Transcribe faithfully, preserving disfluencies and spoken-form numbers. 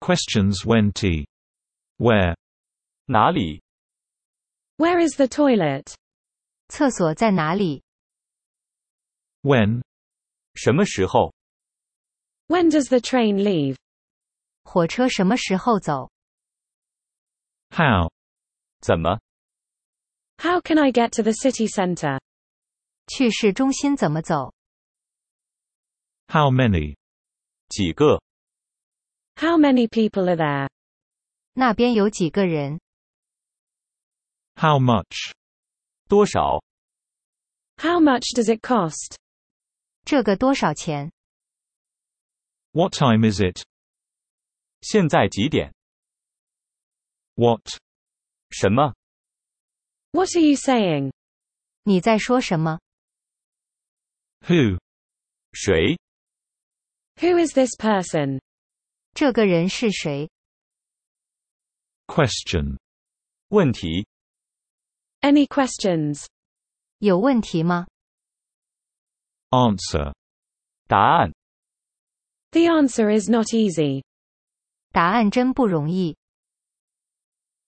Questions twenty. Where? 哪里？ Where is the toilet? 厕所在哪里？ When? 什么时候？ When does the train leave? 火车什么时候走？ How? 怎么？ How can I get to the city centre? 去市中心怎么走？ How many? 几个？ How many people are there? 那边有几个人？ How much? 多少？ How much does it cost? 这个多少钱？ What time is it? 现在几点？ What? 什么？ What are you saying? 你在说什么？ Who? 谁？ Who is this person? 这个人是谁？ Question. 问题？ Any questions? 有问题吗？ Answer. 答案？ The answer is not easy. 答案真不容易。